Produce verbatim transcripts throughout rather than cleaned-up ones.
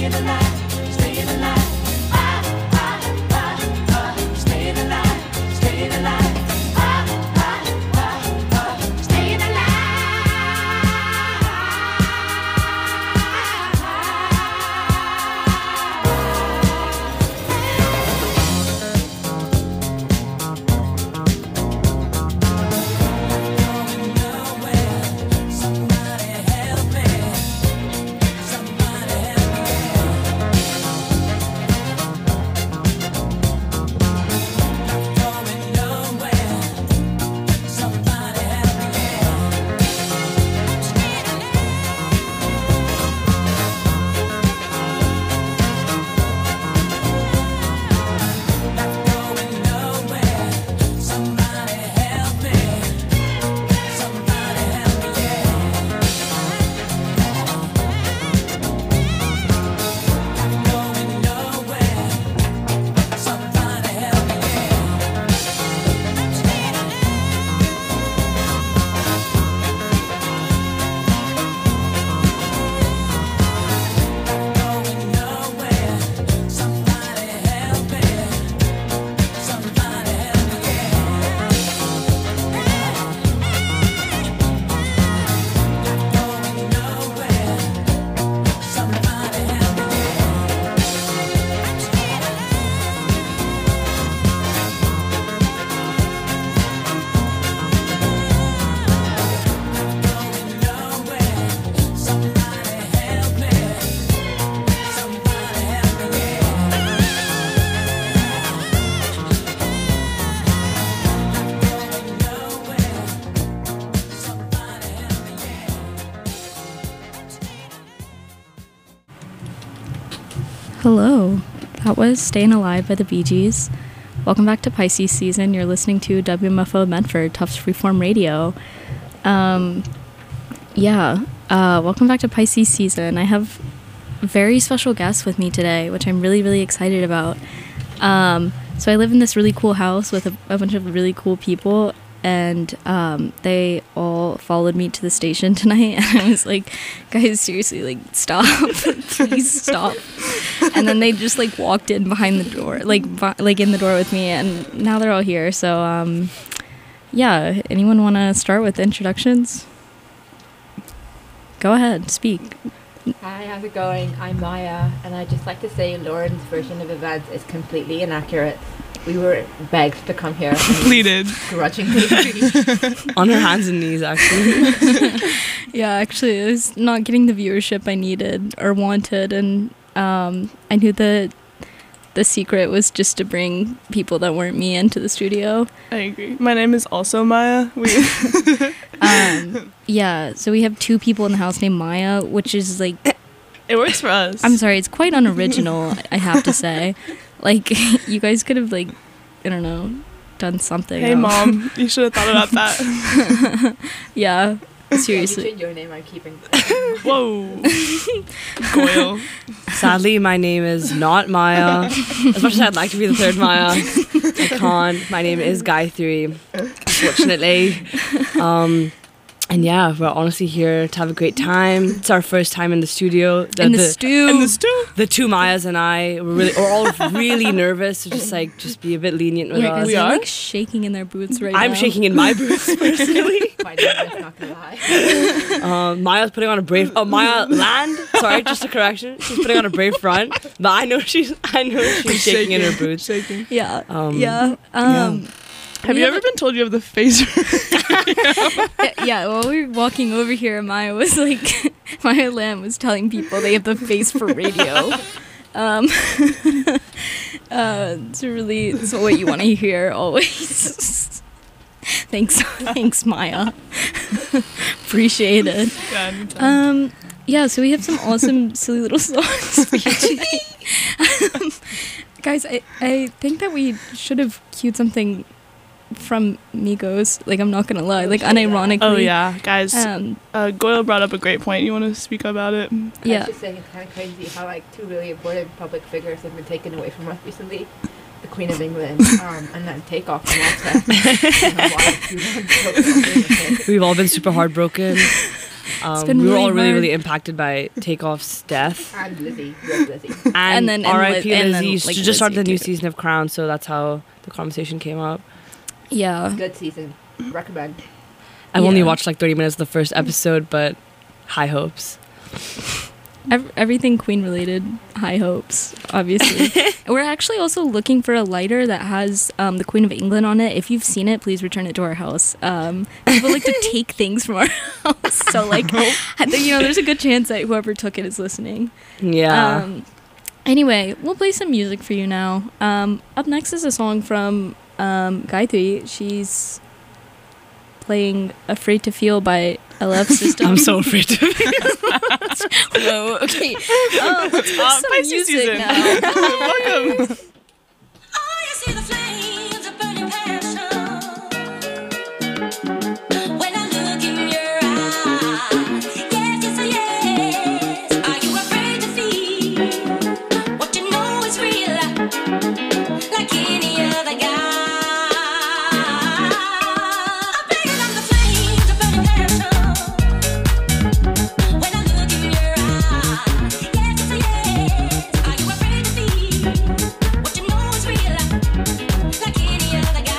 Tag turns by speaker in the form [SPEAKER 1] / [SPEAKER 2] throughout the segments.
[SPEAKER 1] Hello, that was Staying Alive by the Bee Gees. Welcome back to Pisces season. You're listening to W M F O Medford, Tufts Freeform Radio. Um, yeah, uh, welcome back to Pisces season. I have very special guests with me today, which I'm really, really excited about. Um, so I live in this really cool house with a, a bunch of really cool people, and um, they all followed me to the station tonight, and I was like, guys, seriously, like, stop, please stop. And then they just, like, walked in behind the door, like, bi- like in the door with me, and now they're all here. So, um, yeah, anyone want to start with introductions? Go ahead, speak.
[SPEAKER 2] Hi, how's it going? I'm Maya, and I'd just like to say Lauren's version of events is completely inaccurate. We were begged to come here.
[SPEAKER 3] Pleaded.
[SPEAKER 2] Grudgingly.
[SPEAKER 3] On her hands and knees, actually.
[SPEAKER 1] Yeah, actually, I was not getting the viewership I needed or wanted, and um, I knew that the secret was just to bring people that weren't me into the studio.
[SPEAKER 3] I agree. My name is also Maya. We
[SPEAKER 1] um, yeah, so we have two people in the house named Maya, which is like...
[SPEAKER 3] It works for us.
[SPEAKER 1] I'm sorry, it's quite unoriginal, I have to say. Like, you guys could have, like, I don't know, done something
[SPEAKER 3] Hey,
[SPEAKER 1] else.
[SPEAKER 3] Mom, you should have thought about that.
[SPEAKER 1] Yeah, seriously.
[SPEAKER 2] Yeah, you your name, I'm keeping.
[SPEAKER 3] Whoa. Goyle.
[SPEAKER 4] Sadly, my name is not Maya. As much as I'd like to be the third Maya, I can't. My name is Gayatri, unfortunately. Um, and yeah, we're honestly here to have a great time. It's our first time in the studio. The,
[SPEAKER 1] In the,
[SPEAKER 4] the
[SPEAKER 1] stew.
[SPEAKER 3] In the stew.
[SPEAKER 4] The two Mayas and I, we're, really, we're all really nervous, so just like, just be a bit lenient with
[SPEAKER 1] Yeah,
[SPEAKER 4] us.
[SPEAKER 1] guys,
[SPEAKER 3] We
[SPEAKER 1] they're,
[SPEAKER 3] are?
[SPEAKER 1] like, shaking in their boots right now.
[SPEAKER 4] I'm shaking in my boots, personally.
[SPEAKER 2] My name is not gonna lie.
[SPEAKER 4] Um, Maya's putting on a brave. Oh, Maya Land. Sorry, just a correction. She's putting on a brave front, but I know she's. I know she's shaking in her boots.
[SPEAKER 3] Shaking.
[SPEAKER 1] Yeah,
[SPEAKER 4] Um,
[SPEAKER 1] yeah. Um,
[SPEAKER 3] Have
[SPEAKER 1] we
[SPEAKER 3] you
[SPEAKER 1] have
[SPEAKER 3] ever been told you have the face?
[SPEAKER 1] a- yeah, while we were walking over here, Maya was like, Maya Lamb was telling people they have the face for radio. Um, uh, it's really, it's what you want to hear always. Thanks, thanks, Maya. Appreciate it.
[SPEAKER 3] Yeah, anytime.
[SPEAKER 1] Um, yeah, so we have some awesome, silly little songs for you today. um, guys, I, I think that we should have cued something from Migos. Like, I'm not gonna lie, like, unironically.
[SPEAKER 3] Oh, yeah. Guys,
[SPEAKER 1] Um,
[SPEAKER 3] uh, Goyle brought up a great point. You want to speak about it?
[SPEAKER 2] I
[SPEAKER 1] yeah.
[SPEAKER 2] was just saying it's kind of crazy how like two really important public figures have been taken away from us recently. The Queen of England um, and then Takeoff from Offset.
[SPEAKER 4] We've all been super heartbroken. Um,
[SPEAKER 1] been
[SPEAKER 4] we were
[SPEAKER 1] really
[SPEAKER 4] all really,
[SPEAKER 1] hard.
[SPEAKER 4] really impacted by Takeoff's death.
[SPEAKER 2] And Lizzie, with Lizzie.
[SPEAKER 4] And,
[SPEAKER 1] And then- and
[SPEAKER 4] R I P
[SPEAKER 1] Li- and then,
[SPEAKER 4] Lizzie.
[SPEAKER 1] like,
[SPEAKER 4] She just started the
[SPEAKER 1] Lizzie
[SPEAKER 4] new
[SPEAKER 1] too.
[SPEAKER 4] season of Crown, so that's how the conversation came up.
[SPEAKER 1] Yeah.
[SPEAKER 2] Good season. Recommend.
[SPEAKER 4] I've only
[SPEAKER 1] Yeah.
[SPEAKER 4] watched like thirty minutes of the first episode, but high hopes.
[SPEAKER 1] Ev- everything Queen related, high hopes, obviously. We're actually also looking for a lighter that has um, the Queen of England on it. If you've seen it, please return it to our house. Um, people like to take things from our house. So, like, I think, you know, there's a good chance that whoever took it is listening.
[SPEAKER 4] Yeah.
[SPEAKER 1] Um, anyway, we'll play some music for you now. Um, up next is a song from um, Gayatri. She's playing Afraid to Feel by L F System.
[SPEAKER 4] I'm so afraid to.
[SPEAKER 1] Whoa, okay. Um, let's play some
[SPEAKER 3] Pisces
[SPEAKER 1] music
[SPEAKER 3] season.
[SPEAKER 1] now.
[SPEAKER 3] Welcome.
[SPEAKER 5] Oh, you see the flames of burning passion when I look in your eyes. Yes, yes, yes. Are you afraid to feel what you know is real, like any other guy? I'm bigger than the flames of burning passion when I look in your eyes. Yes, yes. Are you afraid to feel what you know is real, like any other guy?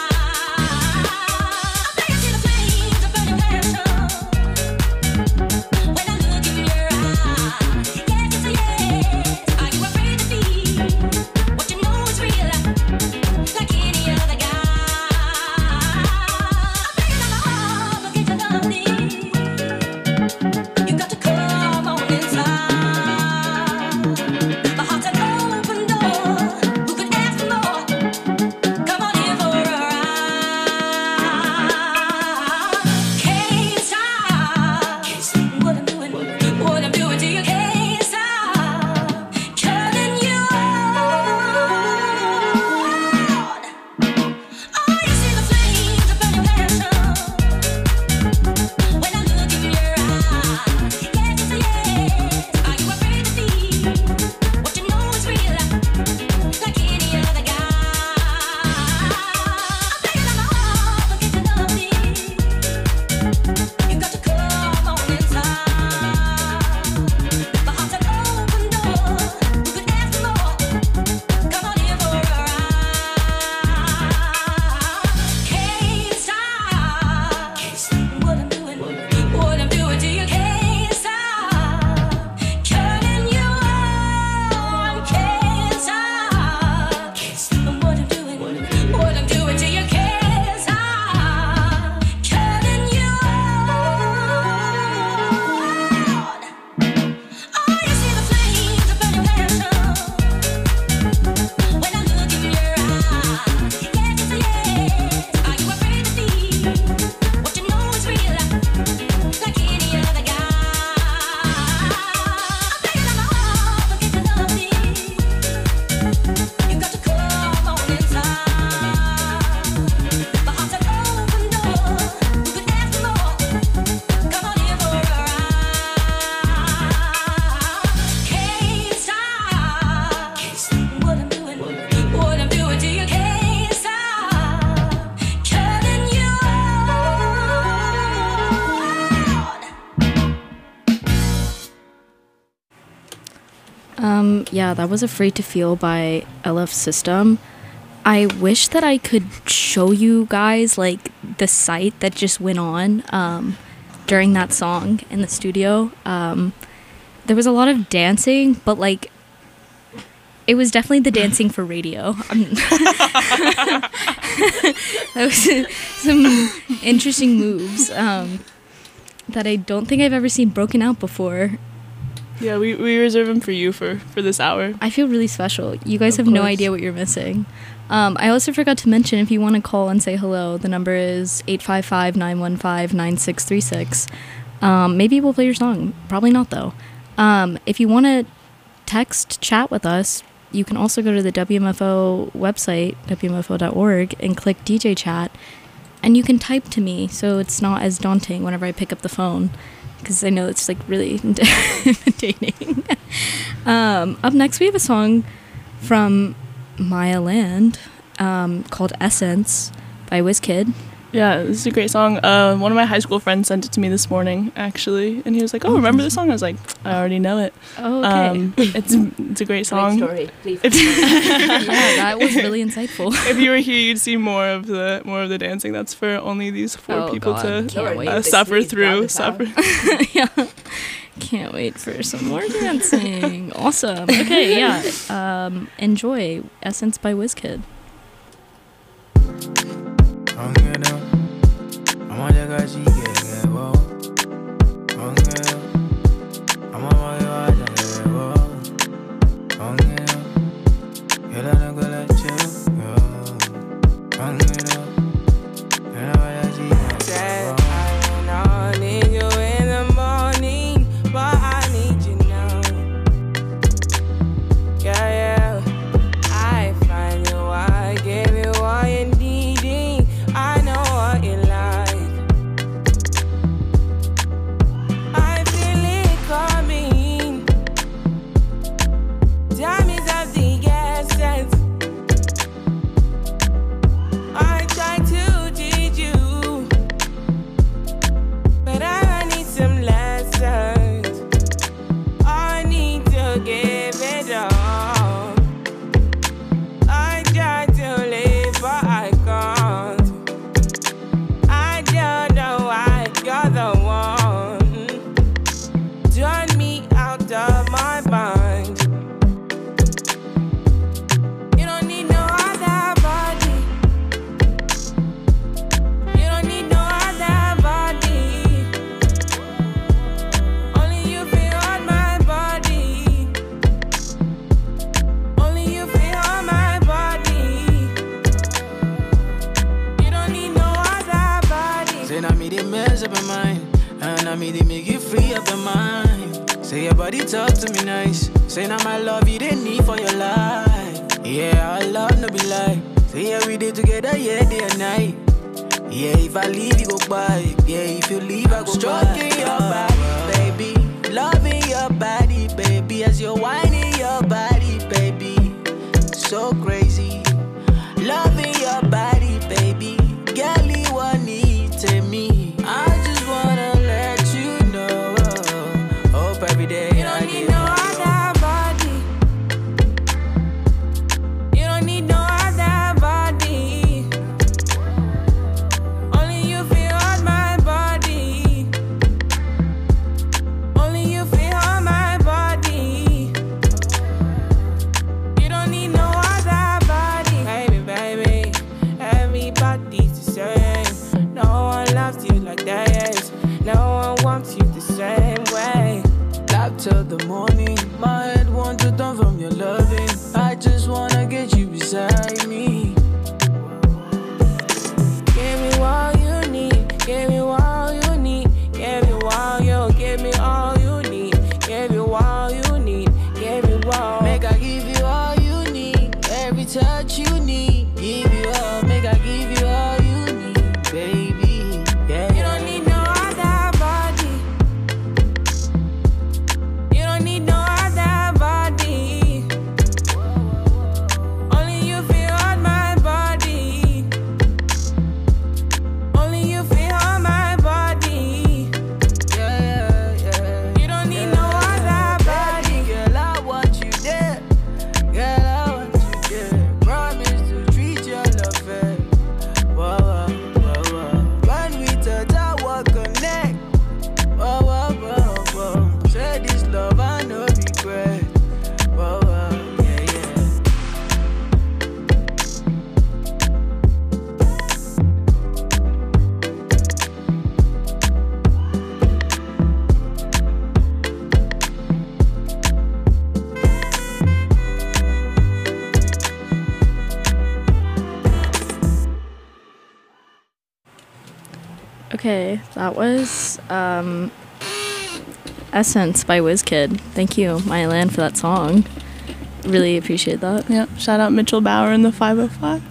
[SPEAKER 5] I can see the flames of burning passion when I look in your eyes. Yes, yes. Are you afraid to feel what you know is real, like any other guy? I'm bigger than the heart, but can't you love me? You got to come on inside. My heart's an open door. Who could ask for more? Come on in for a ride. Can't stop what I'm doing, what I'm doing to you. Can't stop turning you on. Oh, you see the flames of burning passion when I look in your eyes. Yes, yes. Are you afraid to feel what you know is real, like any other guy? I'm bigger than my heart, but can't you love me? You got to come on inside. My heart's an open door. Who could ask for more? Come on in for a ride. Can't stop what I'm doing, what I'm doing to you. Can't stop turning you on. Can't stop what I'm doing, what I'm doing to you. Can't stop turning you on. Oh, you see the flames of burning passion when I look in your eyes. Yes, yes. Are you afraid to feel what you know is real, like any other guy? I'm bigger than my heart, but can't you love me? You got to come on inside. My heart's an open door. Who could ask for more? Come on in for a ride. Can't stop what I'm doing, what I'm doing to you. Can't stop turning you on.
[SPEAKER 1] Um, yeah, that was Afraid to Feel by L F System. I wish that I could show you guys, like, the site that just went on um, during that song in the studio. Um, there was a lot of dancing, but, like, it was definitely the dancing for radio. Um, that was some interesting moves um, that I don't think I've ever seen broken out before.
[SPEAKER 3] Yeah, we, we reserve them for you for, for this hour.
[SPEAKER 1] I feel really special. You guys
[SPEAKER 3] Of
[SPEAKER 1] have no
[SPEAKER 3] course.
[SPEAKER 1] idea what you're missing. Um, I also forgot to mention, if you want to call and say hello, the number is eight five five, nine one five, nine six three six. Um, maybe we'll play your song. Probably not, though. Um, if you want to text, chat with us, you can also go to the W M F O website, W M F O dot org, and click D J chat. And you can type to me, so it's not as daunting whenever I pick up the phone, because I know it's like really intimidating. um, up next, we have a song from Maya Land um, called Essence by WizKid.
[SPEAKER 6] Yeah, this is a great song. Uh, one of my high school friends sent it to me this morning, actually, and he was like, "Oh, remember this song?" I was like, "I already know it."
[SPEAKER 1] Oh, okay.
[SPEAKER 6] Um, it's it's a great song.
[SPEAKER 2] Great story. Please.
[SPEAKER 6] If,
[SPEAKER 1] Yeah, that was really insightful.
[SPEAKER 6] if you were here, you'd see more of the more of the dancing. That's for only these four
[SPEAKER 1] Oh,
[SPEAKER 6] people
[SPEAKER 1] God.
[SPEAKER 6] to
[SPEAKER 1] Can't wait.
[SPEAKER 6] uh,
[SPEAKER 2] They
[SPEAKER 6] suffer
[SPEAKER 2] squeeze
[SPEAKER 6] through.
[SPEAKER 2] down the
[SPEAKER 6] Suffer.
[SPEAKER 1] Yeah. Can't wait for some more dancing. Awesome. Okay, yeah. Um, enjoy Essence by WizKid. Okay, that was um, Essence by WizKid. Thank you, Maya Land, for that song. Really appreciate that.
[SPEAKER 6] Yeah, shout out Mitchell Bauer and the five oh five.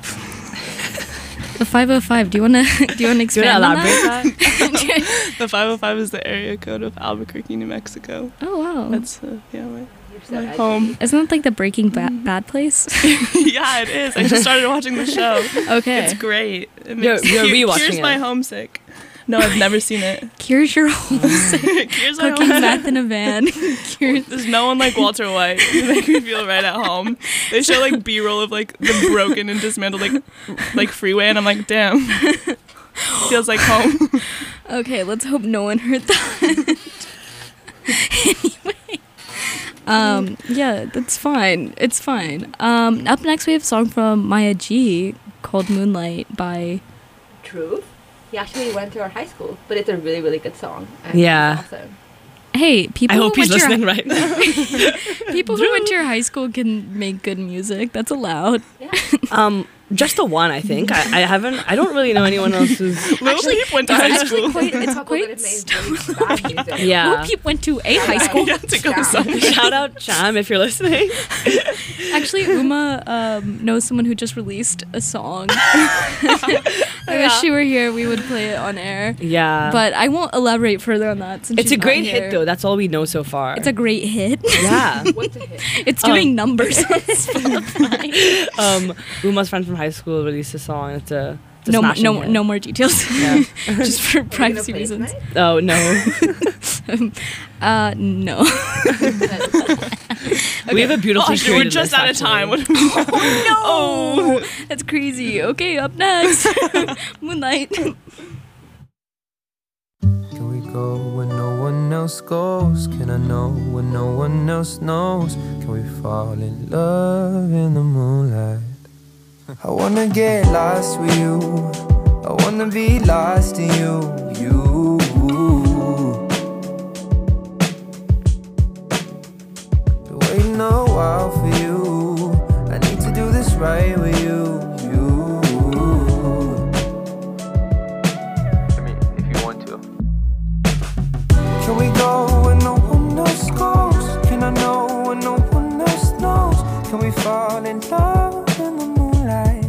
[SPEAKER 1] The five oh five, do you want to do you want to expand on that?
[SPEAKER 6] The five oh five is the area code of Albuquerque, New Mexico.
[SPEAKER 1] Oh, wow.
[SPEAKER 6] That's, uh, yeah, right.
[SPEAKER 2] You're so
[SPEAKER 6] My
[SPEAKER 2] edgy.
[SPEAKER 6] home.
[SPEAKER 1] Isn't that like the Breaking ba- Bad place?
[SPEAKER 6] Yeah, it is. I just started watching the show.
[SPEAKER 1] Okay.
[SPEAKER 6] It's great. It
[SPEAKER 4] You're-
[SPEAKER 6] makes-
[SPEAKER 4] you're
[SPEAKER 6] Cure-
[SPEAKER 4] rewatching
[SPEAKER 6] Cures
[SPEAKER 4] it.
[SPEAKER 6] my homesick. No, I've never seen it.
[SPEAKER 1] Cures your whole
[SPEAKER 6] Cures my
[SPEAKER 1] cooking
[SPEAKER 6] homesick.
[SPEAKER 1] meth in a van. Cures.
[SPEAKER 6] There's no one like Walter White to make me feel right at home. They show like B-roll of like the broken and dismantled like like freeway, and I'm like, damn, feels like home.
[SPEAKER 1] Okay, let's hope no one heard that. Anyway. Um, yeah, that's fine. It's fine. Um, up next we have a song from Maya G called Moonlight by...
[SPEAKER 2] Truth. He actually went to our high school, but it's a really, really good song. And
[SPEAKER 4] Yeah.
[SPEAKER 2] it's awesome.
[SPEAKER 1] Hey, people
[SPEAKER 4] I
[SPEAKER 1] who
[SPEAKER 4] hope he's
[SPEAKER 1] went to your-
[SPEAKER 4] listening right now.
[SPEAKER 1] People who went to your high school can make good music. That's allowed.
[SPEAKER 2] Yeah.
[SPEAKER 4] Um, just the one, I think. I, I haven't. I don't really know anyone else who's.
[SPEAKER 6] Lil Peep went to
[SPEAKER 1] it's
[SPEAKER 6] high
[SPEAKER 1] actually
[SPEAKER 6] school.
[SPEAKER 1] quite- it's
[SPEAKER 2] Couple
[SPEAKER 1] quite
[SPEAKER 2] that have made really bad music.
[SPEAKER 4] Yeah.
[SPEAKER 1] Lil Peep went to a high school.
[SPEAKER 6] You have to go
[SPEAKER 2] Yeah.
[SPEAKER 6] somewhere.
[SPEAKER 4] Shout out Cham if you're listening.
[SPEAKER 1] Actually, Uma um, knows someone who just released a song. I wish she were here. We would play it on air.
[SPEAKER 4] Yeah.
[SPEAKER 1] But I won't elaborate further on that. Since
[SPEAKER 4] it's
[SPEAKER 1] she's
[SPEAKER 4] a great
[SPEAKER 1] not
[SPEAKER 4] hit
[SPEAKER 1] here.
[SPEAKER 4] though. That's all we know so far.
[SPEAKER 1] It's a great hit.
[SPEAKER 4] yeah.
[SPEAKER 2] What's a hit?
[SPEAKER 1] It's
[SPEAKER 4] Oh.
[SPEAKER 1] doing numbers on Spotify.
[SPEAKER 4] um, Uma's friend from high school released a song. It's a, it's a
[SPEAKER 1] No, mo-
[SPEAKER 4] smashing
[SPEAKER 1] no,
[SPEAKER 4] hit.
[SPEAKER 1] no more details.
[SPEAKER 4] Yeah.
[SPEAKER 1] Just for
[SPEAKER 2] Are we gonna
[SPEAKER 1] privacy
[SPEAKER 2] play
[SPEAKER 1] reasons.
[SPEAKER 2] tonight?
[SPEAKER 4] Oh no.
[SPEAKER 1] Uh, no.
[SPEAKER 4] We have a beautifully
[SPEAKER 6] Gosh, we're
[SPEAKER 4] curated
[SPEAKER 6] just
[SPEAKER 4] list,
[SPEAKER 6] out of
[SPEAKER 4] actually.
[SPEAKER 6] time. What oh,
[SPEAKER 1] That's crazy. Okay, up next, Moonlight.
[SPEAKER 7] Can we go where no one else goes? Can I know where no one else knows? Can we fall in love in the moonlight? I wanna get lost with you. I wanna be lost in you, you. Been waiting a while for you. I need to do this right with you, you. I mean, if you want to. Can we go where no one else goes? Can I know where no one else knows? Can we fall in love in the moonlight?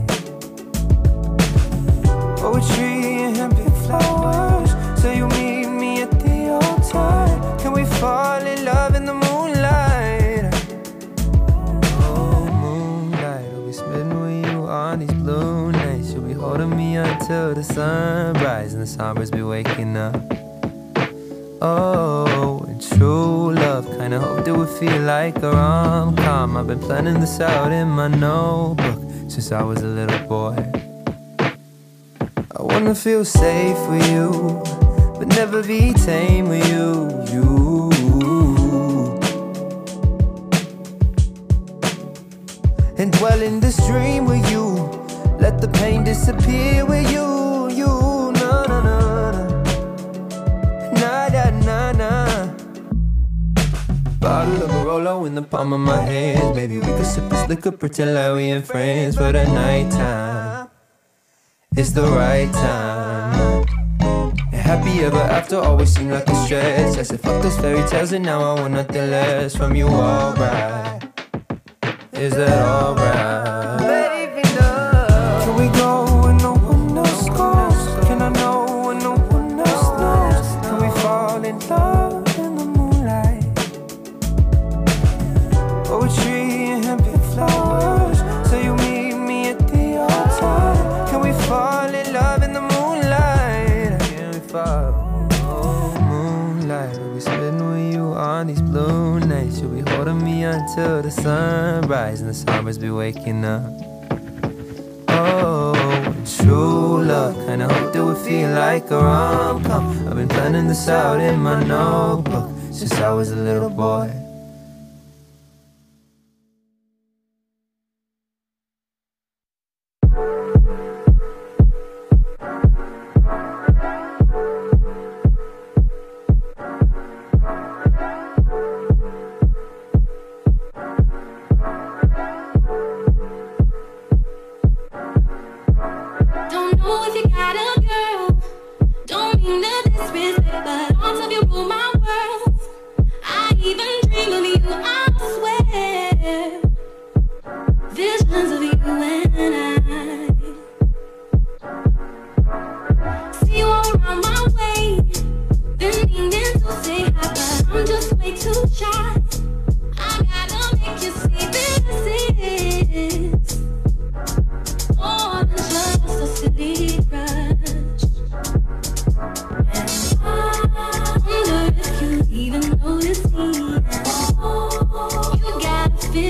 [SPEAKER 7] Poetry and pink flowers. So you meet me at the altar. Can we fall in love in the moonlight? Oh, moonlight, I'll be spending with you on these blue nights. You'll be holding me until the sunrise, and the sunbirds be waking up. Oh, and true love, kinda hoped it would feel like a rom-com. I've been planning this out in my notebook since I was a little boy. I wanna feel safe with you, but never be tame with you, you. And dwell in this dream with you, let the pain disappear with you, you. No, no, no, no. Nah, nah, nah, nah. Bottle of Barolo in the palm of my hands. Baby, we could sip this liquor, pretend like we ain't friends for the nighttime. It's the right time. And happy ever after always seemed like a stretch. I said fuck those fairy tales and now I want nothing less from you, alright. Is that alright? Baby, no. Can we go where no one else goes? Can I know where no one else knows? Can we fall in love in the moonlight? Poetry and pink flowers. So you meet me at the altar. Can we fall in love in the moonlight? Can we fall? Oh, moonlight, we'll be spending with you on these blue nights. You'll be holding me until the sunrise, and the sunbirds be waking up. Oh, true love, kinda hoped it would feel like a rom-com. I've been planning this out in my notebook since I was a little boy.
[SPEAKER 5] Don't know if you got a girl. Don't mean to disrespect, but arms of you rule my world. I even dream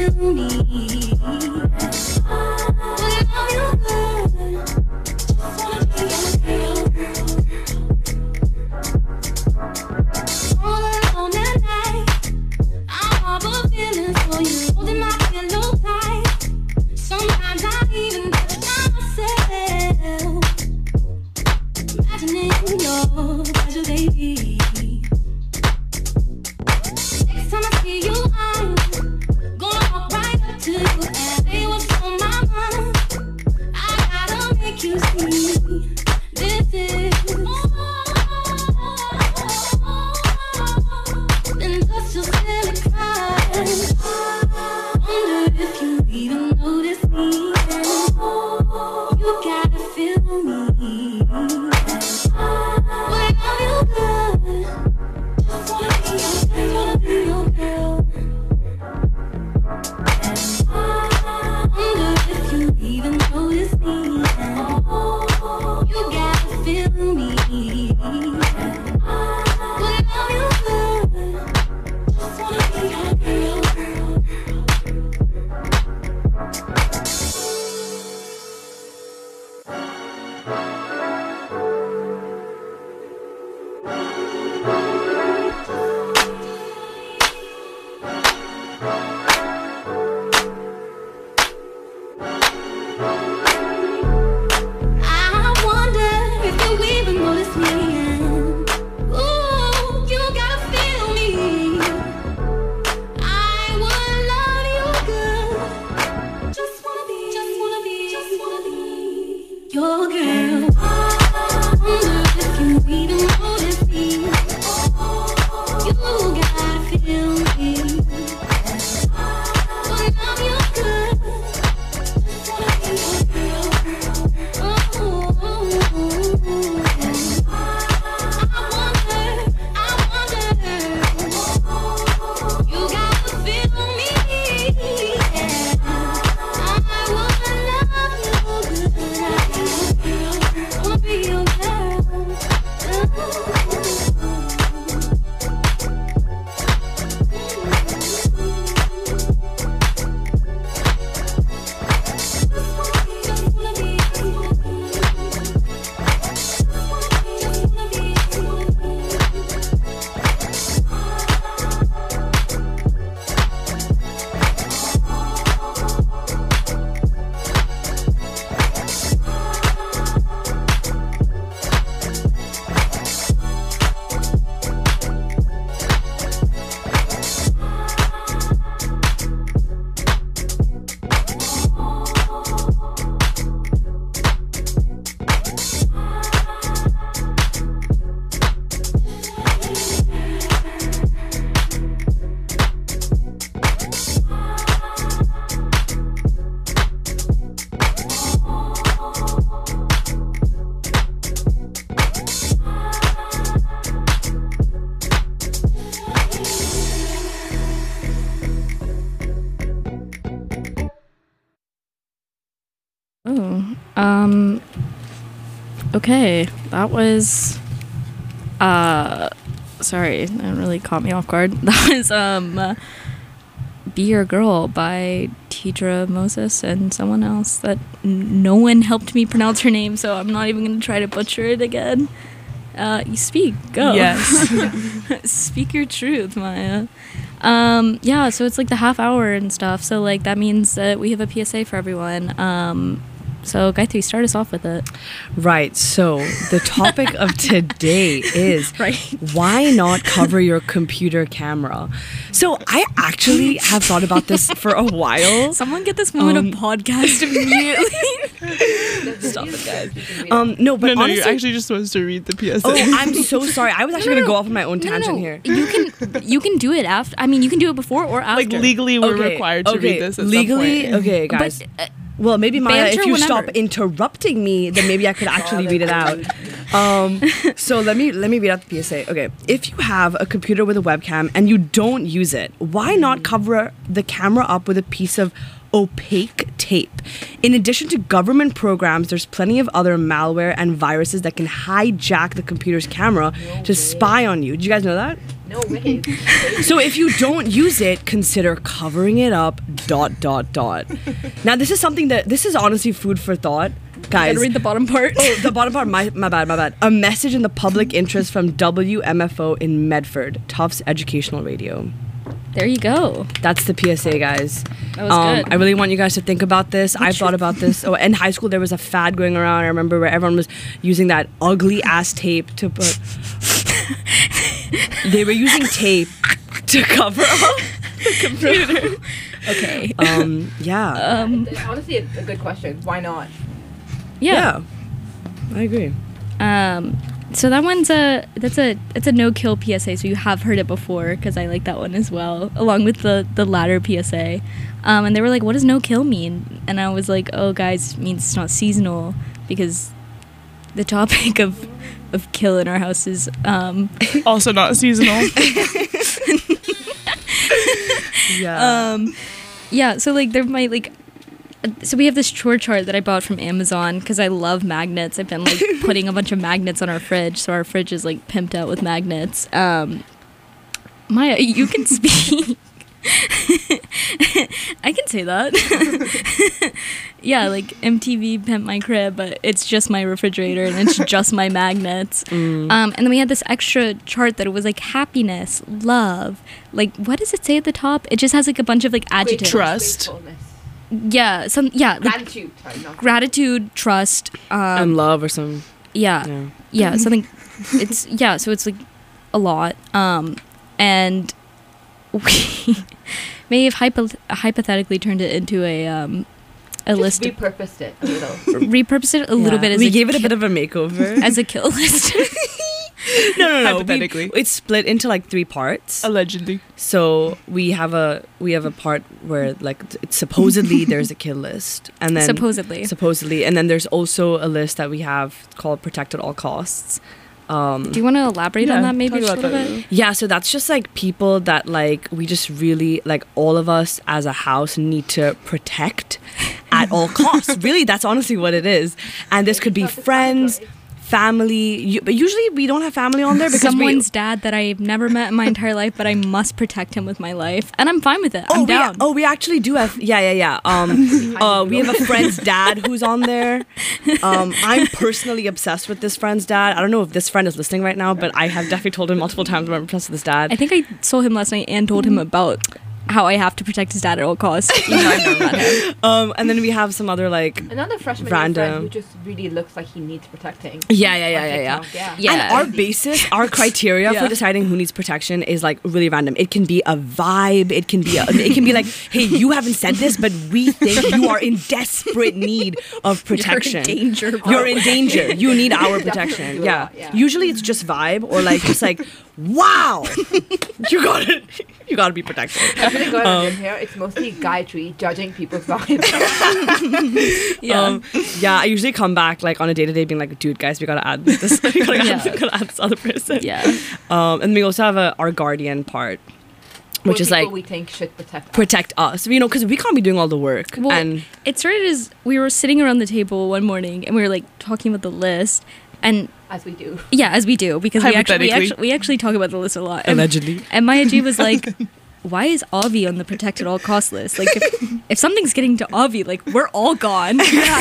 [SPEAKER 5] feel me. Without you, good. Just wanna be your girl. All alone at night, I harbor feelings for you, holding my pillow tight. Sometimes I even touch myself, imagining your pleasure, baby. Next time I see you, I'm gonna walk right up to you and say what's on my mind. I gotta make you see this is. Then just your silly cries. Wonder if you even notice me. You gotta feel me. Without you, good. Just wanna be your girl, wanna be your girl. Wonder if you even notice me. You gotta feel me. Without you, good. Just wanna be your girl. I wonder if you even notice me. Ooh, you gotta feel me. I would love you good. Just wanna be, just wanna be, just wanna be your girl. Wonder if you even notice me. You gotta feel me. Would love you good. Just wanna be your girl. Oh, I wonder, I wonder. You gotta feel me. I would love you good. Wanna be your girl. Just wanna be, just wanna be. Just wanna be, just wanna be.
[SPEAKER 1] Oh, um, okay, that was, uh, sorry, that really caught me off guard. That was, um, uh, Be Your Girl by Tidra Moses and someone else that n- no one helped me pronounce her name, so I'm not even going to try to butcher it again. Uh, you speak, go.
[SPEAKER 6] Yes.
[SPEAKER 1] Speak your truth, Maya. Um, yeah, so it's like the half hour and stuff, so like that means that we have a P S A for everyone. Um, so Gayatri, start us off with it.
[SPEAKER 4] Right. So the topic of today is
[SPEAKER 1] Right.
[SPEAKER 4] why not cover your computer camera? So I actually have thought about this for a while.
[SPEAKER 1] Someone get this woman
[SPEAKER 4] Um,
[SPEAKER 1] a podcast immediately.
[SPEAKER 4] Stop it, guys. Um, no, but
[SPEAKER 6] no, no,
[SPEAKER 4] honestly,
[SPEAKER 6] you're actually just supposed to read the P S A.
[SPEAKER 4] oh, I'm so sorry. I was actually
[SPEAKER 1] No, no,
[SPEAKER 4] gonna go
[SPEAKER 1] no.
[SPEAKER 4] off on my own
[SPEAKER 1] No, no,
[SPEAKER 4] tangent
[SPEAKER 1] no.
[SPEAKER 4] here.
[SPEAKER 1] You can you can do it after. I mean, you can do it before or after.
[SPEAKER 6] like legally, we're
[SPEAKER 4] Okay,
[SPEAKER 6] required to
[SPEAKER 4] okay,
[SPEAKER 6] read this. At
[SPEAKER 4] legally,
[SPEAKER 6] some point.
[SPEAKER 4] okay, guys.
[SPEAKER 1] But, uh,
[SPEAKER 4] Well, maybe Maya,
[SPEAKER 1] Banter
[SPEAKER 4] if you
[SPEAKER 1] whenever.
[SPEAKER 4] stop interrupting me, then maybe I could actually read it out. Um, so let me let me read out the P S A. Okay, if you have a computer with a webcam and you don't use it, why not cover the camera up with a piece of opaque tape? In addition to government programs, there's plenty of other malware and viruses that can hijack the computer's camera to spy on you. Did you guys know that?
[SPEAKER 2] No way.
[SPEAKER 4] So if you don't use it, consider covering it up. Dot dot dot. Now this is something that this is honestly food for thought, guys.
[SPEAKER 1] Gotta read the bottom part.
[SPEAKER 4] Oh, the bottom part. My my bad. My bad. A message in the public interest from W M F O in Medford, Tufts Educational Radio.
[SPEAKER 1] There you go.
[SPEAKER 4] That's the P S A, guys.
[SPEAKER 1] That was
[SPEAKER 4] Um,
[SPEAKER 1] good.
[SPEAKER 4] I really want you guys to think about this. I've thought about this. Oh, in high school, there was a fad going around. I remember where everyone was using that ugly ass tape to put. They were using tape to cover up the computer.
[SPEAKER 1] Okay.
[SPEAKER 4] Um, yeah.
[SPEAKER 1] Um,
[SPEAKER 2] It's honestly a, a good question. Why not?
[SPEAKER 1] yeah.
[SPEAKER 4] I agree.
[SPEAKER 1] Um, so that one's a that's a it's a no kill P S A. So you have heard it before because I like that one as well, along with the the latter P S A. Um, and they were like, "What does no kill mean?" And I was like, "Oh, guys, it means it's not seasonal because the topic of of kill in our house is um,
[SPEAKER 6] Also not seasonal.
[SPEAKER 4] Yeah.
[SPEAKER 1] um, yeah. So like there might like." So we have this chore chart that I bought from Amazon because I love magnets. I've been like putting a bunch of magnets on our fridge, so our fridge is like pimped out with magnets. Um, Maya, you can speak. I can say that. Yeah, like M T V pimped my crib, but it's just my refrigerator and it's just my magnets.
[SPEAKER 4] Mm.
[SPEAKER 1] Um, and then we had this extra chart that it was like happiness, love. Like, what does it say at the top? It just has like a bunch of like adjectives.
[SPEAKER 6] Trust.
[SPEAKER 2] Gratefulness.
[SPEAKER 1] Yeah, some yeah, like
[SPEAKER 2] Gratitude. Sorry, not
[SPEAKER 1] gratitude, trust, um,
[SPEAKER 4] and love or some.
[SPEAKER 1] yeah,
[SPEAKER 4] Yeah.
[SPEAKER 1] yeah, something. It's yeah, so it's like a lot, um, and we may have hypo- hypothetically turned it into a um, a
[SPEAKER 2] Just
[SPEAKER 1] list, of,
[SPEAKER 2] repurposed it a little.
[SPEAKER 1] repurposed it a little
[SPEAKER 4] Yeah.
[SPEAKER 1] bit as
[SPEAKER 4] we
[SPEAKER 1] a
[SPEAKER 4] gave it a
[SPEAKER 1] ki-
[SPEAKER 4] bit of a makeover.
[SPEAKER 1] as a kill list.
[SPEAKER 4] no, no, no.
[SPEAKER 6] Hypothetically.
[SPEAKER 4] We, it's split into like three parts.
[SPEAKER 6] Allegedly.
[SPEAKER 4] So we have a we have a part where like it's supposedly there's a kill list, and then
[SPEAKER 1] Supposedly.
[SPEAKER 4] supposedly, and then there's also a list that we have called protect at all costs. Um,
[SPEAKER 1] Do you want to elaborate on
[SPEAKER 6] Yeah,
[SPEAKER 1] that maybe
[SPEAKER 6] talk
[SPEAKER 1] just a
[SPEAKER 6] about
[SPEAKER 1] little
[SPEAKER 6] that.
[SPEAKER 1] bit?
[SPEAKER 4] yeah, so that's just like people that like we just really like all of us as a house need to protect at all costs. Really, that's honestly what it is. And this could be friends, family, you, but usually we don't have family on there because
[SPEAKER 1] Someone's
[SPEAKER 4] we,
[SPEAKER 1] dad that I've never met in my entire life, but I must protect him with my life, and I'm fine with it.
[SPEAKER 4] Oh,
[SPEAKER 1] I'm
[SPEAKER 4] we,
[SPEAKER 1] down.
[SPEAKER 4] oh, we actually do have. Yeah, yeah, yeah. Um, uh, we have a friend's dad who's on there. Um, I'm personally obsessed with this friend's dad. I don't know if this friend is listening right now, but I have definitely told him multiple times I'm obsessed with this dad.
[SPEAKER 1] I think I saw him last night and told him about how I have to protect his dad at all costs, even though I've never met him.
[SPEAKER 4] Um, and then we have some other like.
[SPEAKER 2] Another freshman
[SPEAKER 4] Random.
[SPEAKER 2] friend who just really looks like he needs protecting.
[SPEAKER 4] Yeah, yeah, yeah,
[SPEAKER 2] On
[SPEAKER 4] yeah, yeah.
[SPEAKER 2] TikTok, yeah.
[SPEAKER 1] Yeah.
[SPEAKER 4] And our basis, our criteria
[SPEAKER 1] Yeah.
[SPEAKER 4] for deciding who needs protection is like really random. It can be a vibe. It can be a, it can be like, hey, you haven't said this, but we think you are in desperate need of protection.
[SPEAKER 1] You're in danger, bro.
[SPEAKER 4] You're in danger. You need our
[SPEAKER 2] Definitely
[SPEAKER 4] protection.
[SPEAKER 2] do a
[SPEAKER 4] Yeah.
[SPEAKER 2] lot, yeah.
[SPEAKER 4] Usually it's just vibe or like just like, wow, you got to you got to be protected.
[SPEAKER 2] I'm gonna go ahead
[SPEAKER 4] Um,
[SPEAKER 2] and here. It's mostly Gayatri judging people's vibes.
[SPEAKER 1] Yeah.
[SPEAKER 4] Um, yeah, I usually come back like on a day to day being like, dude, guys, we gotta add this. we gotta,
[SPEAKER 1] Yeah.
[SPEAKER 4] add, we gotta add this other person.
[SPEAKER 1] yeah.
[SPEAKER 4] Um, and we also have a, our guardian part, which
[SPEAKER 2] Or
[SPEAKER 4] is
[SPEAKER 2] people
[SPEAKER 4] like
[SPEAKER 2] we think should protect. us.
[SPEAKER 4] protect us. You know, because we can't be doing all the work.
[SPEAKER 1] Well,
[SPEAKER 4] and
[SPEAKER 1] it started as we were sitting around the table one morning and we were like talking about the list, and
[SPEAKER 2] As we do.
[SPEAKER 1] yeah, as we do because we actually, we
[SPEAKER 6] Hypothetically.
[SPEAKER 1] actually we actually talk about the list a lot. And,
[SPEAKER 4] allegedly,
[SPEAKER 1] and Maya G was like, "Why is Avi on the protect at all cost list? Like, if, if something's getting to Avi, like we're all gone."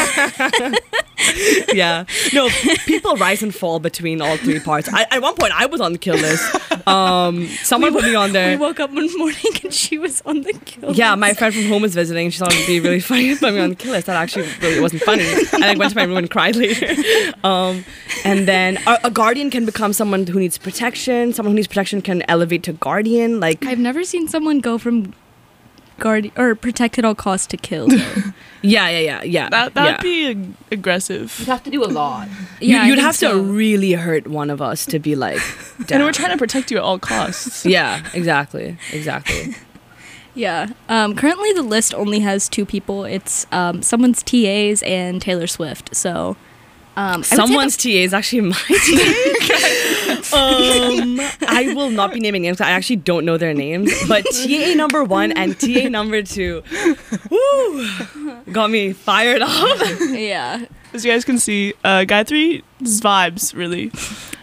[SPEAKER 4] yeah. No, people rise and fall between all three parts. I, at one point, I was on the kill list. Um, someone put me on
[SPEAKER 1] We
[SPEAKER 4] there.
[SPEAKER 1] woke up one morning and she was on the kill.
[SPEAKER 4] Yeah,
[SPEAKER 1] list.
[SPEAKER 4] my friend from home was visiting and she thought it would be really funny to put me on the kill list. That actually really wasn't funny. And I went to my room and cried later. Um, and then a, a guardian can become someone who needs protection. Someone who needs protection can elevate to guardian. Like,
[SPEAKER 1] I've never seen someone go from guard or protect at all costs to kill. though.
[SPEAKER 4] yeah, yeah, yeah, yeah.
[SPEAKER 6] That that'd
[SPEAKER 4] yeah.
[SPEAKER 6] be ag- aggressive.
[SPEAKER 2] You'd have to do a lot.
[SPEAKER 4] You,
[SPEAKER 1] Yeah, I
[SPEAKER 4] you'd
[SPEAKER 1] think
[SPEAKER 4] have
[SPEAKER 1] so.
[SPEAKER 4] to really hurt one of us to be like,
[SPEAKER 6] And
[SPEAKER 4] down.
[SPEAKER 6] we're trying to protect you at all costs.
[SPEAKER 4] Yeah, exactly, exactly.
[SPEAKER 1] Yeah. Um, currently, the list only has two people. It's um, someone's T As and Taylor Swift. So, um, I would say
[SPEAKER 4] Someone's T A is actually my T A. um, I will not be naming names. 'Cause I actually don't know their names. But T A number one and T A number two, woo, got me fired up.
[SPEAKER 1] that- yeah.
[SPEAKER 6] As you guys can see, uh, Gayatri's vibes really.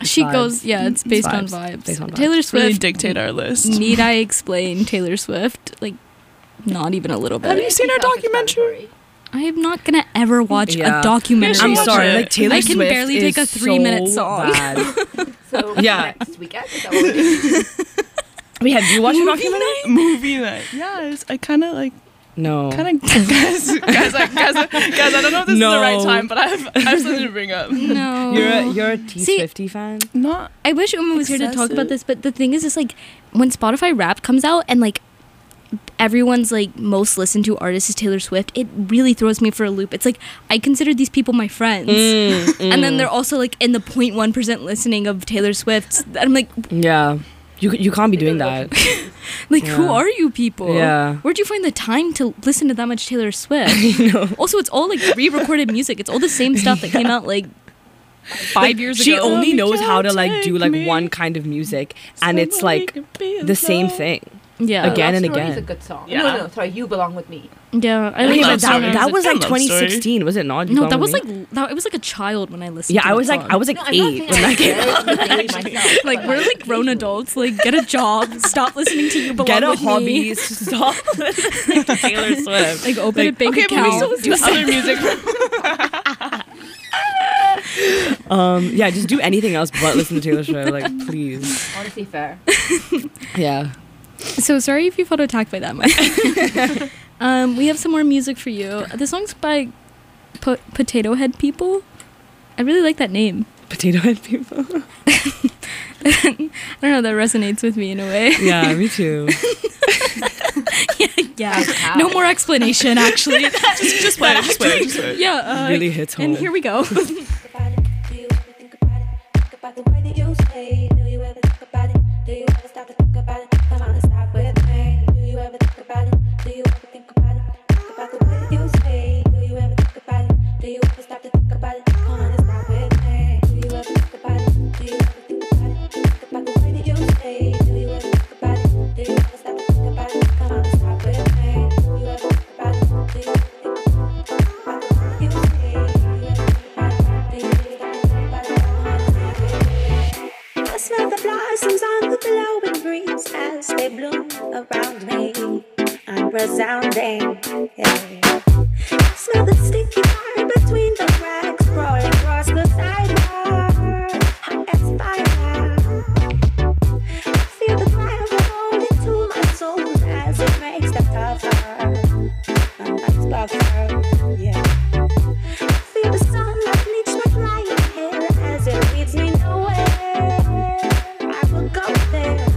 [SPEAKER 1] She
[SPEAKER 4] Vibes.
[SPEAKER 1] goes, yeah, it's based on
[SPEAKER 4] Vibes.
[SPEAKER 1] vibes.
[SPEAKER 4] Based on vibes.
[SPEAKER 1] Taylor Swift.
[SPEAKER 6] Really dictate our list.
[SPEAKER 1] Need I explain Taylor Swift? Like, not even a little
[SPEAKER 6] Have
[SPEAKER 1] bit.
[SPEAKER 6] you seen her documentary?
[SPEAKER 1] I am not gonna ever watch
[SPEAKER 4] Yeah.
[SPEAKER 1] a documentary.
[SPEAKER 6] I'm
[SPEAKER 4] I'm
[SPEAKER 6] watch
[SPEAKER 4] sorry,
[SPEAKER 6] it.
[SPEAKER 4] like Taylor
[SPEAKER 1] I can
[SPEAKER 4] Swift
[SPEAKER 1] barely
[SPEAKER 4] is
[SPEAKER 1] take a three-minute
[SPEAKER 4] so
[SPEAKER 1] song.
[SPEAKER 4] bad.
[SPEAKER 2] So
[SPEAKER 4] Yeah.
[SPEAKER 2] next weekend, is that what we're doing?
[SPEAKER 4] Wait, have you watched the
[SPEAKER 6] Movie
[SPEAKER 4] documentary?
[SPEAKER 6] night. Movie night. Yes, I kind of like
[SPEAKER 4] No.
[SPEAKER 6] kind of guys, guys, like, guys, guys. I don't know if this
[SPEAKER 4] No.
[SPEAKER 6] is the right time, but I have, I have something to bring up.
[SPEAKER 1] No.
[SPEAKER 4] You're a, you're a T
[SPEAKER 1] See-
[SPEAKER 4] Swiftie fan?
[SPEAKER 6] Not
[SPEAKER 1] I wish Uma was here to talk
[SPEAKER 6] Excessive.
[SPEAKER 1] about this, but the thing is, is like when Spotify Wrapped comes out and like everyone's like most listened to artist is Taylor Swift, it really throws me for a loop. It's like I consider these people my friends,
[SPEAKER 4] Mm,
[SPEAKER 1] and then they're also like in the zero point one percent listening of Taylor Swift's. And I'm like,
[SPEAKER 4] Yeah. You you can't be doing that.
[SPEAKER 1] like who
[SPEAKER 4] Yeah.
[SPEAKER 1] are you people?
[SPEAKER 4] Yeah.
[SPEAKER 1] Where'd you find the time to listen to that much Taylor Swift? Also, it's all like re-recorded music. It's all the same stuff that came out like five years
[SPEAKER 4] She
[SPEAKER 1] ago.
[SPEAKER 4] only
[SPEAKER 6] You
[SPEAKER 4] knows how to
[SPEAKER 6] can't
[SPEAKER 4] like do
[SPEAKER 6] take
[SPEAKER 4] like
[SPEAKER 6] me
[SPEAKER 4] one kind of music, and it's like the same thing.
[SPEAKER 1] yeah,
[SPEAKER 4] Again and
[SPEAKER 2] Love Story is
[SPEAKER 4] again.
[SPEAKER 2] a good song.
[SPEAKER 6] Yeah.
[SPEAKER 2] No, no, sorry, You Belong With Me.
[SPEAKER 1] yeah. I
[SPEAKER 4] Okay,
[SPEAKER 1] like
[SPEAKER 4] but
[SPEAKER 1] that
[SPEAKER 6] Love
[SPEAKER 1] song.
[SPEAKER 4] that,
[SPEAKER 6] Story.
[SPEAKER 4] that was
[SPEAKER 6] I
[SPEAKER 4] like
[SPEAKER 6] love
[SPEAKER 4] twenty
[SPEAKER 6] Story.
[SPEAKER 4] sixteen, was it not? You
[SPEAKER 1] No,
[SPEAKER 4] Gone
[SPEAKER 1] that
[SPEAKER 4] With
[SPEAKER 1] was
[SPEAKER 4] Me?
[SPEAKER 1] like that. It was like a child when I listened.
[SPEAKER 4] Yeah,
[SPEAKER 1] to
[SPEAKER 4] I
[SPEAKER 1] that
[SPEAKER 4] was like
[SPEAKER 1] song.
[SPEAKER 4] I was like
[SPEAKER 2] No, I'm not
[SPEAKER 4] eight
[SPEAKER 2] saying
[SPEAKER 4] when
[SPEAKER 2] I
[SPEAKER 4] that came out.
[SPEAKER 2] very date myself,
[SPEAKER 1] like
[SPEAKER 2] but
[SPEAKER 1] we're
[SPEAKER 2] I
[SPEAKER 1] like grown adults. Like get a job. Stop listening to You Belong
[SPEAKER 4] Get a
[SPEAKER 1] With
[SPEAKER 4] hobby.
[SPEAKER 1] Me.
[SPEAKER 4] Stop listening to Taylor Swift.
[SPEAKER 1] Like open a bank
[SPEAKER 6] Okay, but we
[SPEAKER 1] account.
[SPEAKER 6] still listen to other music.
[SPEAKER 4] Um, yeah, just do anything else but listen to Taylor Swift. Like, please.
[SPEAKER 2] Honestly, fair.
[SPEAKER 4] Yeah.
[SPEAKER 1] So sorry if you felt attacked by that, Mike. um, we have some more music for you. The song's by po- Potato Head People. I really like that name.
[SPEAKER 4] Potato Head people.
[SPEAKER 1] I don't know. That resonates with me in a way.
[SPEAKER 4] Yeah, me too.
[SPEAKER 1] yeah.
[SPEAKER 2] How?
[SPEAKER 1] No more explanation. Actually.
[SPEAKER 6] just, just play it. Just play it. Just play it.
[SPEAKER 1] yeah. Uh,
[SPEAKER 4] Really hits home.
[SPEAKER 1] And here we go.
[SPEAKER 5] about it? Do you ever think about it? Think about the way that you say. Do you ever think about it? Do you ever stop to think about it? Come on and start with me. Do you ever think about it? Do you ever think about it? Think about the way that you say. Do you ever think about it? Do you ever stop to think about it? Come on and start with me. Do you ever think about it? Do you ever think about it? Think about the way that you say. Do you ever think about it? Do you ever stop to think about it? Come on and start with me. Do you ever think about it? Do you ever think about the way that you say? Do you ever think about it? Do you ever stop to think about it? Come on and start with me. I smell the blossoms on the blowing breeze as they bloom around me. I'm resounding. Yeah. Smell the sticky fire between the cracks, crawling across the sidewalk. Hot as fire. Feel the ground roll into my soul as it makes the cover a nice buffer. Yeah. Feel the sunlight bleach my flying hair as it leads me nowhere. I will go there.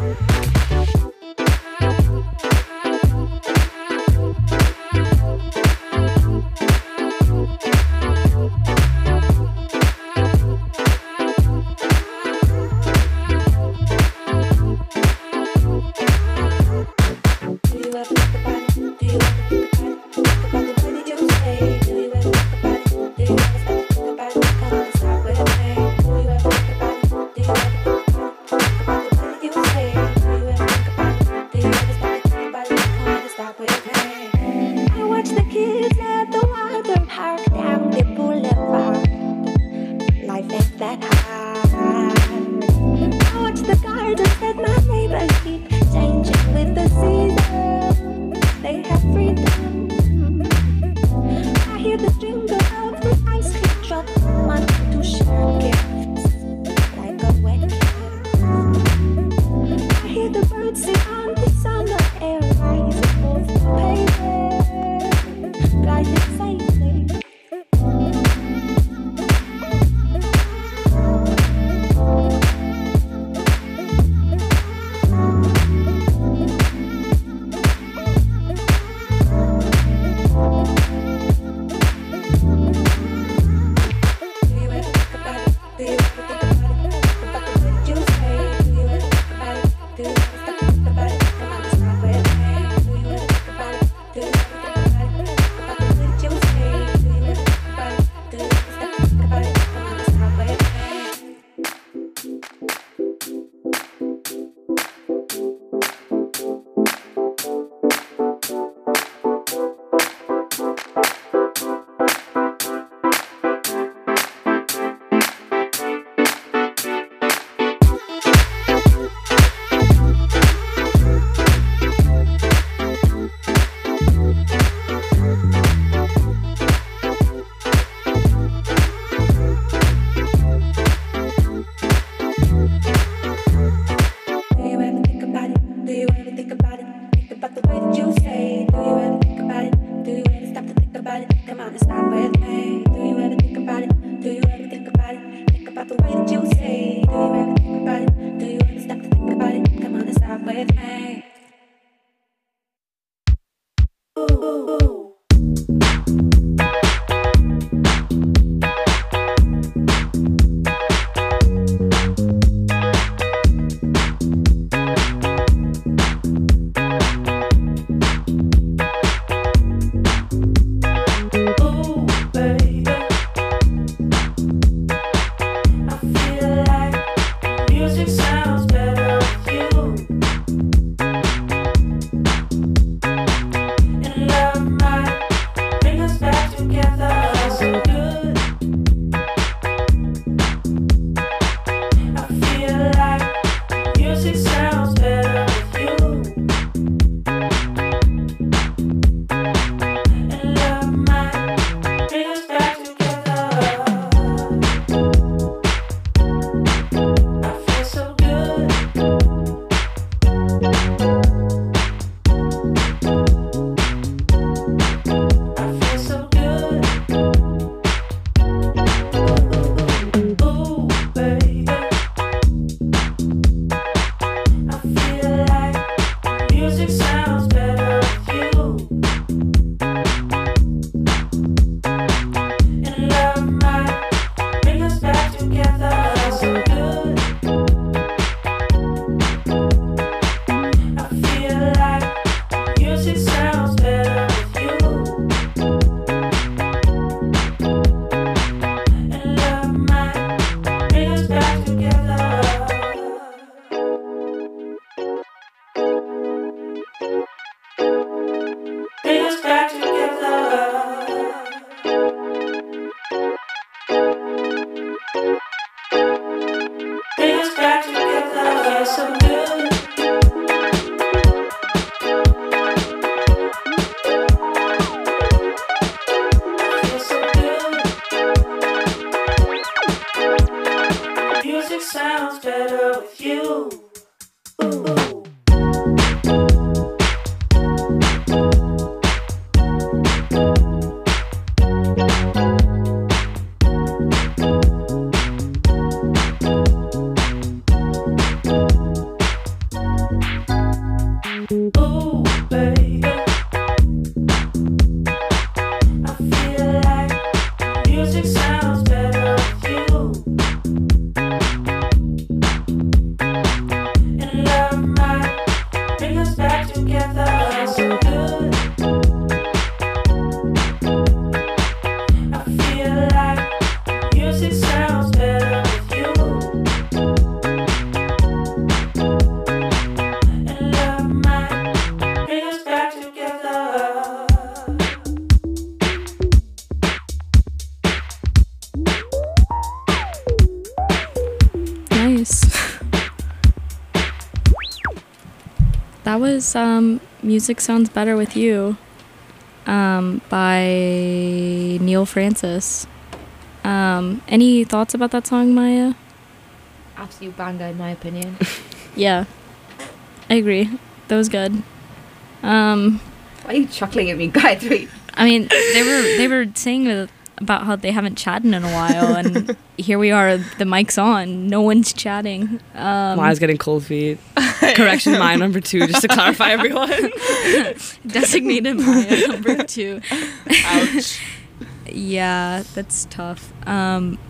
[SPEAKER 5] about it? Come on and stop with me. Do you ever think about it? Do you ever think about it? Think about the way that you say. Do you ever think about it? Do you ever stop to think about it? Come on and stop with me. Ooh, ooh, ooh.
[SPEAKER 1] That was um, Music Sounds Better With You um, by Neil Francis. Um, any thoughts about that song, Maya?
[SPEAKER 2] Absolute banger in my opinion.
[SPEAKER 1] Yeah, I agree. That was good. Um,
[SPEAKER 2] Why are you chuckling at me, Gayatri?
[SPEAKER 1] I mean, they were they were saying about how they haven't chatted in a while, and here we are, the mic's on, no one's chatting. Um,
[SPEAKER 4] Maya's getting cold feet. Correction, Maya number two, just to clarify everyone.
[SPEAKER 1] Designated Maya number two.
[SPEAKER 6] Ouch.
[SPEAKER 1] Yeah, that's tough. Um,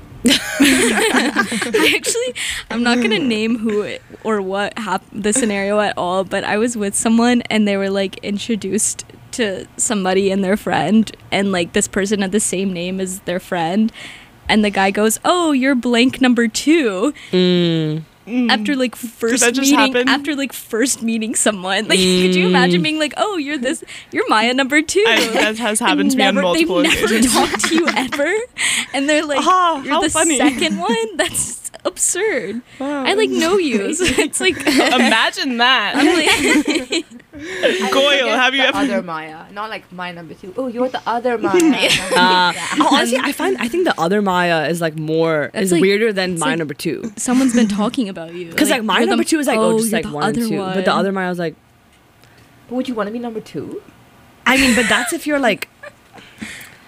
[SPEAKER 1] I actually, I'm not gonna name who it, or what hap- the scenario at all, but I was with someone and they were like introduced to somebody and their friend, and like this person had the same name as their friend, and the guy goes, "Oh, you're blank number two."
[SPEAKER 4] Mm.
[SPEAKER 1] After like first
[SPEAKER 6] that just
[SPEAKER 1] meeting,
[SPEAKER 6] happen?
[SPEAKER 1] after like first meeting someone, like could you imagine being like, "Oh, you're this, you're Maya number two."
[SPEAKER 6] I, that has happened to me on
[SPEAKER 1] Never-
[SPEAKER 6] multiple
[SPEAKER 1] They've never
[SPEAKER 6] occasions.
[SPEAKER 1] talked to you ever, and they're like,
[SPEAKER 6] Ah,
[SPEAKER 1] "You're
[SPEAKER 6] how
[SPEAKER 1] the
[SPEAKER 6] funny."
[SPEAKER 1] second one." That's absurd.
[SPEAKER 6] Wow.
[SPEAKER 1] I like know you, so it's like
[SPEAKER 6] Imagine that.
[SPEAKER 1] I'm like,
[SPEAKER 2] I
[SPEAKER 6] Goyle,
[SPEAKER 2] forget
[SPEAKER 6] have you
[SPEAKER 2] the
[SPEAKER 6] ever-
[SPEAKER 2] other Maya, not like my number two. Oh, you're the other Maya.
[SPEAKER 4] Uh, oh, honestly, I find I think the other Maya is like more
[SPEAKER 1] That's
[SPEAKER 4] is
[SPEAKER 1] like-
[SPEAKER 4] weirder than
[SPEAKER 1] it's
[SPEAKER 4] Maya
[SPEAKER 1] like-
[SPEAKER 4] number two.
[SPEAKER 1] someone's been talking about you.
[SPEAKER 4] Because like, Maya
[SPEAKER 1] you're the-
[SPEAKER 4] number two is like oh, just
[SPEAKER 1] you're
[SPEAKER 4] like
[SPEAKER 1] the
[SPEAKER 4] one and
[SPEAKER 1] other
[SPEAKER 4] two, but the other Maya was like,
[SPEAKER 2] But would you want to be number two?
[SPEAKER 4] I mean, but that's if you're like,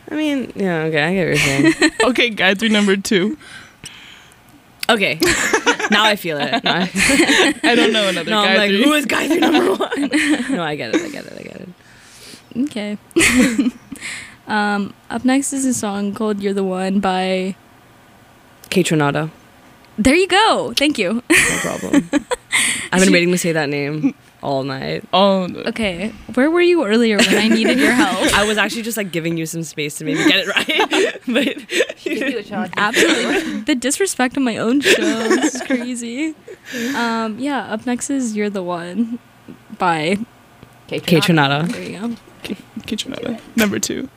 [SPEAKER 4] I mean, yeah, okay, I get what you're saying.
[SPEAKER 6] Okay, guy three number two.
[SPEAKER 4] Okay, now I feel it. Now I,
[SPEAKER 6] I don't know another
[SPEAKER 4] no,
[SPEAKER 6] guy
[SPEAKER 4] I'm like,
[SPEAKER 6] three.
[SPEAKER 4] who is guy three number one? No, I get it, I get it, I get it.
[SPEAKER 1] Okay. um, up next is a song called "You're the One" by.
[SPEAKER 4] Kate Renata,
[SPEAKER 1] There you go. Thank you.
[SPEAKER 4] no problem. I've been waiting to say that name all night.
[SPEAKER 6] Oh,
[SPEAKER 1] Okay, where were you earlier when I needed your help?
[SPEAKER 4] I was actually just like giving you some space to maybe get it right. But
[SPEAKER 2] Give you a chance.
[SPEAKER 1] Absolutely. The disrespect on my own show is crazy. Um, yeah, up next is "You're the One" by.
[SPEAKER 2] Kate
[SPEAKER 4] Kate Renata.
[SPEAKER 1] There you go.
[SPEAKER 6] Kitchenada. Number two.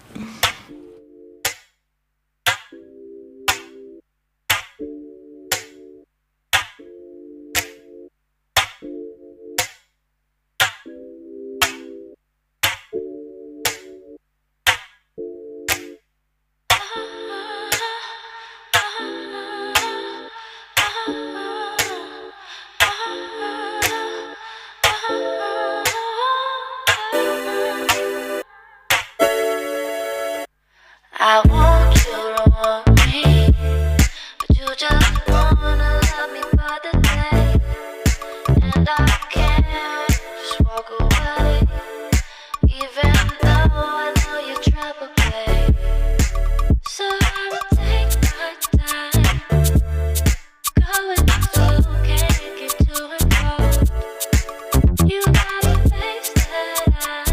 [SPEAKER 5] I want you to want me, but you just wanna love me for the day, and I can't just walk away, even though I know you're trouble, babe. So I will take my time, going slow, can't get too involved. You got a face that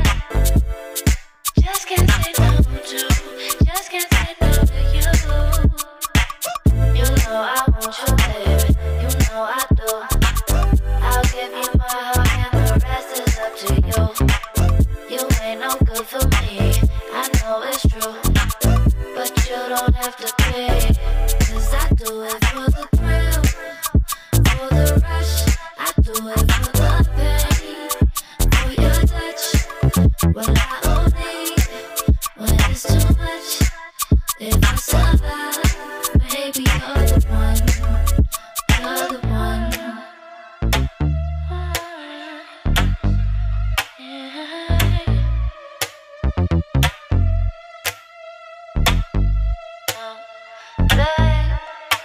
[SPEAKER 5] I just can't say no to. Just can't say no to you. You know I want you, baby. You know I do. I'll give you my heart and the rest is up to you. You ain't no good for me. I know it's true, but you don't have to pay. 'Cause I do it for the thrill, for the rush. I do it for the pain, for your touch. Well, I only when it's too much. If I survive, maybe you're the one. You're the one. Babe,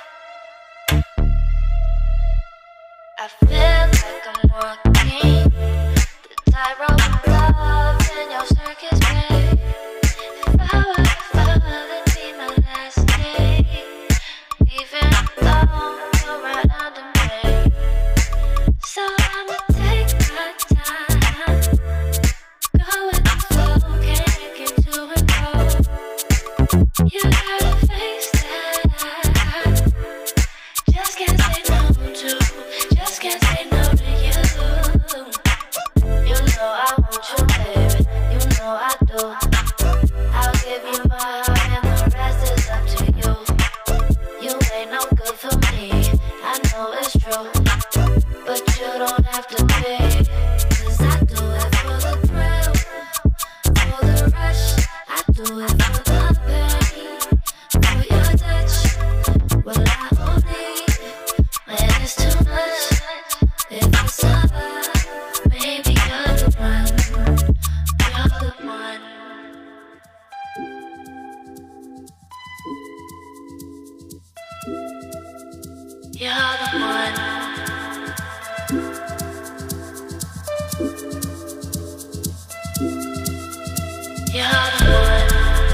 [SPEAKER 5] I feel like I'm walking the tightrope of love in your circus, babe. If I were to fall, it'd be my last day, even though you're right under me. So I'ma take my time, go with the flow, can't get too involved. You got a face that I just can't say no to, just can't say no to you. You know I want you, baby, you know I do. I'll give you my heart and the rest is up to you. You ain't no good for me, I know it's true, but you don't have to pay. 'Cause I do it for the thrill, for the rush. I do it for the pain, for your touch. Well, I only when it's too much. If I survive, maybe you're the one. You're the one. You're the one. You're the one.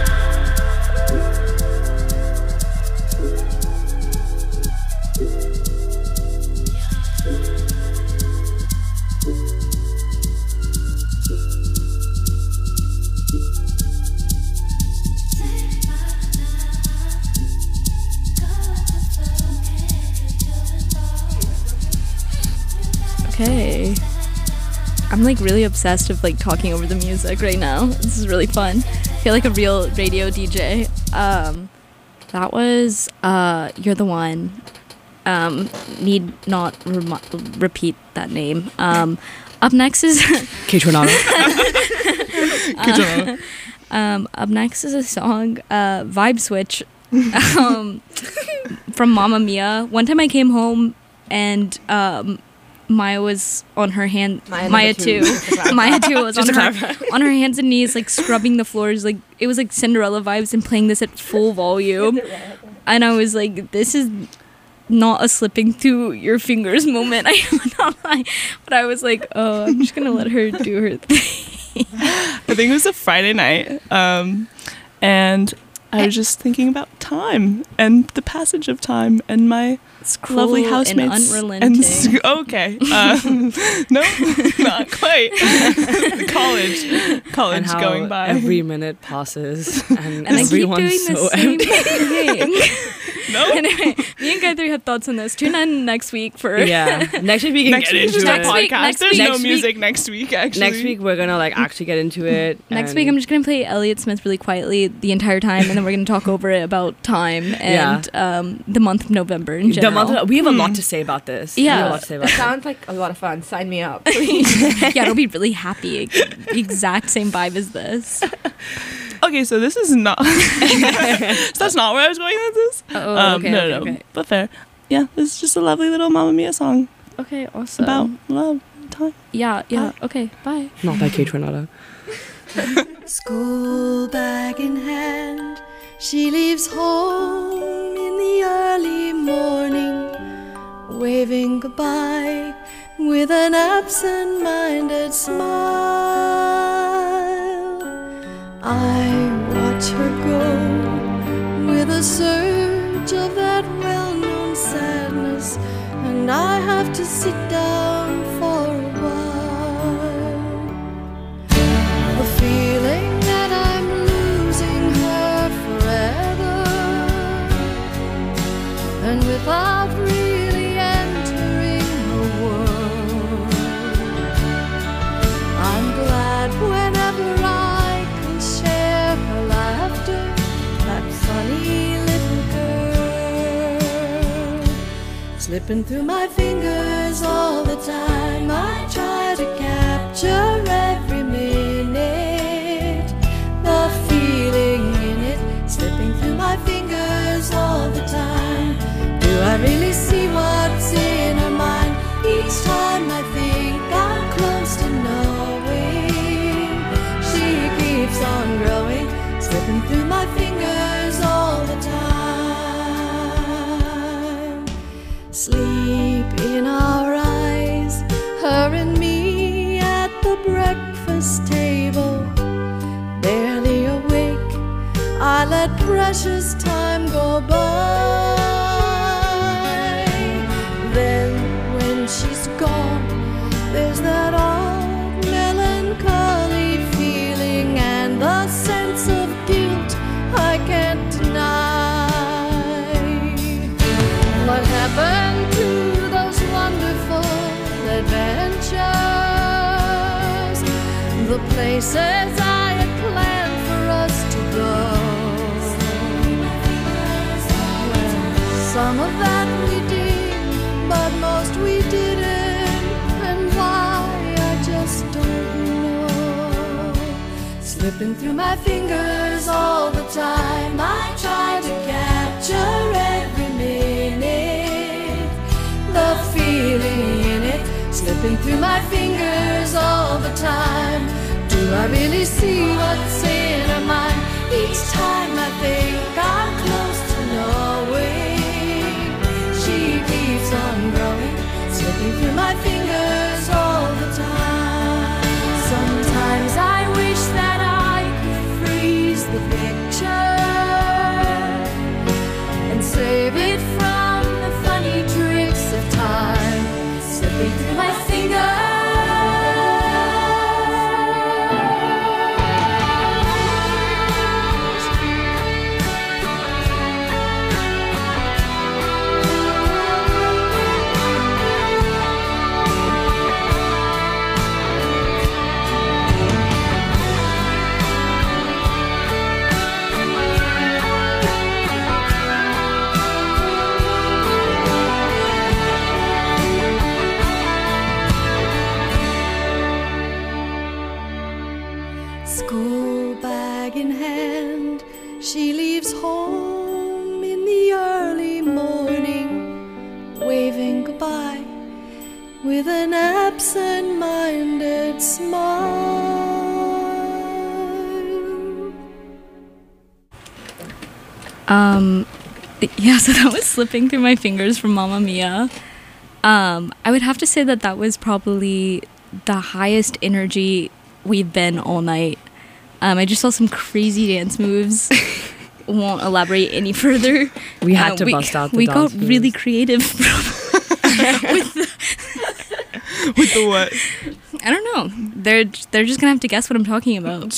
[SPEAKER 1] Okay. I'm like really obsessed with like talking over the music right now. This is really fun. I feel like a real radio D J. Um, that was uh, "You're the One." Um, need not rem- repeat that name. Um, up next is
[SPEAKER 4] Kate Renata.
[SPEAKER 6] Kitchenada.
[SPEAKER 1] um, up next is a song, uh, "Vibe Switch," um, from Mamma Mia. One time I came home and um, Maya was on her hand.
[SPEAKER 2] Maya
[SPEAKER 1] Maya,
[SPEAKER 2] number two,
[SPEAKER 1] too.
[SPEAKER 2] just to clarify.
[SPEAKER 1] Maya too was on
[SPEAKER 4] Just to
[SPEAKER 1] her
[SPEAKER 4] clarify.
[SPEAKER 1] on her hands and knees, like scrubbing the floors. Like it was like Cinderella vibes and playing this at full volume. And I was like, this is not a slipping through your fingers moment. I would not lie, but I was like, oh, I'm just gonna let her do her thing.
[SPEAKER 6] I think it was a Friday night, um, and I was just thinking about time and the passage of time and my
[SPEAKER 1] It's
[SPEAKER 6] lovely
[SPEAKER 1] cruel and
[SPEAKER 6] housemates.
[SPEAKER 1] unrelenting.
[SPEAKER 6] s- okay, um, no, not quite. college,
[SPEAKER 4] And
[SPEAKER 6] college
[SPEAKER 4] how
[SPEAKER 6] going by.
[SPEAKER 4] every minute passes, and,
[SPEAKER 1] And I keep
[SPEAKER 4] everyone's
[SPEAKER 1] doing
[SPEAKER 4] so
[SPEAKER 1] the same
[SPEAKER 4] empty.
[SPEAKER 1] thing.
[SPEAKER 6] no,
[SPEAKER 1] Anyway, me and Guy three have thoughts on this. Tune in next week for
[SPEAKER 4] Yeah, next week we can
[SPEAKER 6] next
[SPEAKER 4] get
[SPEAKER 6] week
[SPEAKER 4] into
[SPEAKER 6] is our
[SPEAKER 1] Next
[SPEAKER 4] it.
[SPEAKER 1] week,
[SPEAKER 6] podcast.
[SPEAKER 1] next
[SPEAKER 6] There's
[SPEAKER 1] week.
[SPEAKER 6] no
[SPEAKER 4] Next week-
[SPEAKER 6] music next week. Actually,
[SPEAKER 4] Next week we're gonna like actually get into it.
[SPEAKER 1] Next
[SPEAKER 4] and-
[SPEAKER 1] week, I'm just gonna play Elliott Smith really quietly the entire time, and then we're gonna talk over it about time and um, the month of November in
[SPEAKER 4] the
[SPEAKER 1] general.
[SPEAKER 4] month of- we have a lot to say about this. We have
[SPEAKER 1] Yeah.
[SPEAKER 4] a lot to say
[SPEAKER 2] That
[SPEAKER 4] about this.
[SPEAKER 2] sounds like a lot of fun. Sign me up.
[SPEAKER 1] Yeah, it'll be really happy. The exact same vibe as this.
[SPEAKER 6] okay, so this is not. so that's not where I was going with this.
[SPEAKER 1] Oh,
[SPEAKER 6] um,
[SPEAKER 1] okay,
[SPEAKER 6] no,
[SPEAKER 1] okay,
[SPEAKER 6] no,
[SPEAKER 1] okay.
[SPEAKER 6] but fair. Yeah, this is just a lovely little Mamma Mia song
[SPEAKER 1] Okay, awesome.
[SPEAKER 6] about love, time.
[SPEAKER 1] yeah, yeah. Okay, bye.
[SPEAKER 4] Not by Kate Renata.
[SPEAKER 5] School bag in hand, she leaves home in the early morning, waving goodbye with an absent-minded smile. I watch her go with a surge of that well-known sadness, and I have to sit down for a while. The feeling that I'm losing her forever, and without really entering her world. I'm glad whenever I can share her laughter, that funny little girl. Slipping through my fingers all the time, I try to capture every minute, the feeling in it, slipping through my fingers all the time. Do I really see what's in her mind? Each time I think I'm close to knowing, she keeps on growing, slipping through my fingers all the time. Sleep in our eyes, her and me at the breakfast table. Barely awake, I let precious time go by. Then when she's gone, there's that odd melancholy feeling and the sense of guilt I can't deny. What happened to those wonderful adventures? The places I had planned for us to go. Well, some of that we did, but most we didn't. And why, I just don't know. Slipping through my fingers all the time, I try to capture every minute, the feeling in it, slipping through my fingers all the time. Do I really see what's in her mind? Each time I think I'm close to knowing, she keeps on growing, slipping through my fingers all the time. Sometimes I wish that I could freeze the picture and save it from the funny tricks of time, slipping through my fingers. School bag in hand, she leaves home in the early morning, waving goodbye
[SPEAKER 8] with an absent-minded smile.
[SPEAKER 1] Um, yeah, so that was Slipping Through My Fingers from Mamma Mia. Um, I would have to say that that was probably the highest energy we've been all night. Um, I just saw some crazy dance moves. Won't elaborate any further.
[SPEAKER 4] We had
[SPEAKER 1] Uh,
[SPEAKER 4] to
[SPEAKER 1] we,
[SPEAKER 4] bust out the
[SPEAKER 1] We
[SPEAKER 4] dance
[SPEAKER 1] got really
[SPEAKER 4] moves.
[SPEAKER 1] creative with the,
[SPEAKER 6] With the what?
[SPEAKER 1] I don't know. They're they're just gonna have to guess what I'm talking about.